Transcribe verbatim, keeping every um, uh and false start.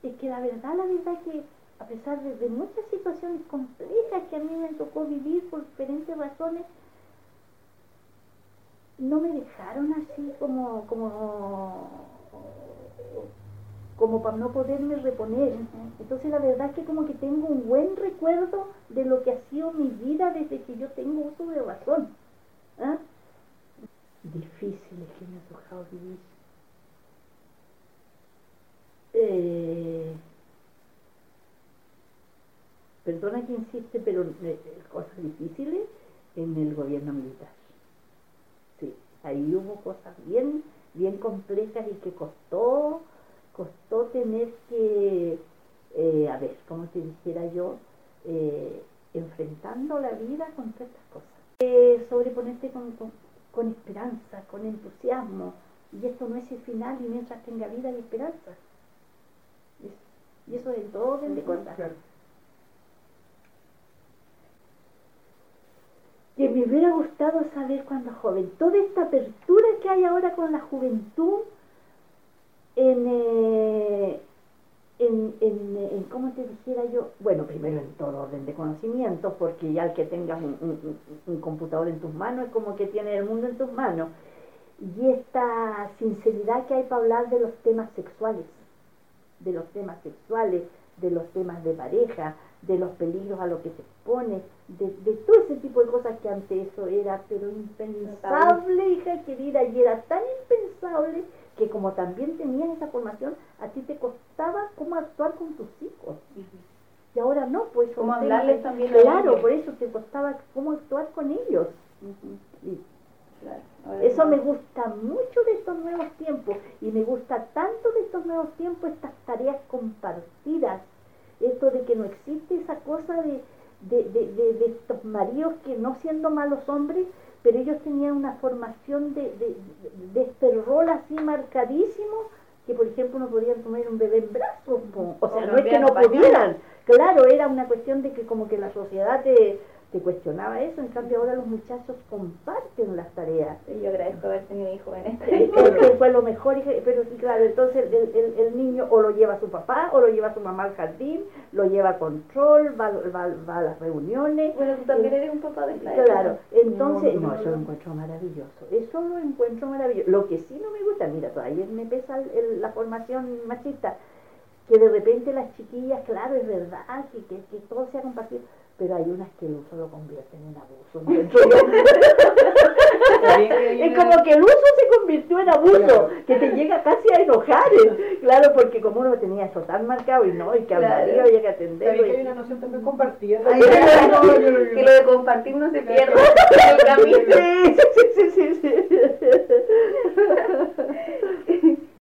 es que la verdad, la verdad que a pesar de, de muchas situaciones complejas que a mí me tocó vivir por diferentes razones, no me dejaron así como como como para no poderme reponer. Entonces la verdad es que como que tengo un buen recuerdo de lo que ha sido mi vida desde que yo tengo uso de razón. ¿Ah? Difíciles que me ha tocado vivir. Eh, perdona que insiste, pero eh, cosas difíciles en el gobierno militar. Sí, ahí hubo cosas bien, bien complejas y que costó, costó tener que, eh, a ver, como te dijera yo, eh, enfrentando la vida con todas estas cosas. Eh, sobreponerte con, con, con esperanza, con entusiasmo, y esto no es el final, y mientras tenga vida hay esperanza. Y eso es el todo orden de cosas. Claro. Que me hubiera gustado saber cuando joven, toda esta apertura que hay ahora con la juventud en, eh, en, en, en, ¿cómo te dijera yo? Bueno, primero en todo orden de conocimientos, porque ya el que tengas un, un, un computador en tus manos es como que tienes el mundo en tus manos. Y esta sinceridad que hay para hablar de los temas sexuales, de los temas sexuales, de los temas de pareja, de los peligros a los que se expone, de, de todo ese tipo de cosas que antes eso era, pero impensable, hija querida, y era tan impensable que como también tenías esa formación, a ti te costaba cómo actuar con tus hijos. Uh-huh. Y ahora no, pues... Cómo hablarles también. Claro, por eso te costaba cómo actuar con ellos. Uh-huh. Y, claro, eso no. Me gusta mucho de estos nuevos tiempos, y me gusta tanto de estos nuevos tiempos estas tareas compartidas, esto de que no existe esa cosa de, de, de, de, de estos maridos que no siendo malos hombres, pero ellos tenían una formación de, de, de, de este rol así marcadísimo, que por ejemplo no podían tomar un bebé en brazos, o sea, o no es que no pudieran, claro, era una cuestión de que como que la sociedad te... te cuestionaba eso, en cambio ahora los muchachos comparten las tareas. Y yo agradezco haber tenido hijos en esta época. Que fue lo mejor, pero sí, claro, entonces el, el, el niño o lo lleva a su papá, o lo lleva a su mamá al jardín, lo lleva a control, va, va, va a las reuniones. Bueno, tú también eres un papá de esta época. Claro, entonces, no, no, no, eso lo encuentro maravilloso, eso lo encuentro maravilloso. Lo que sí no me gusta, mira, todavía me pesa el, el, la formación machista, que de repente las chiquillas, claro, es verdad, que, que, que todo sea compartido, pero hay unas que el uso lo convierten en abuso. Es como que el uso se convirtió en abuso, claro, que te llega casi a enojar, claro, porque como uno tenía eso tan marcado y no, y que al marido había que atenderlo. Hay una noción también compartida. Ay, no, no, no, no, que lo de compartir no se pierde. Sí, sí, sí, sí,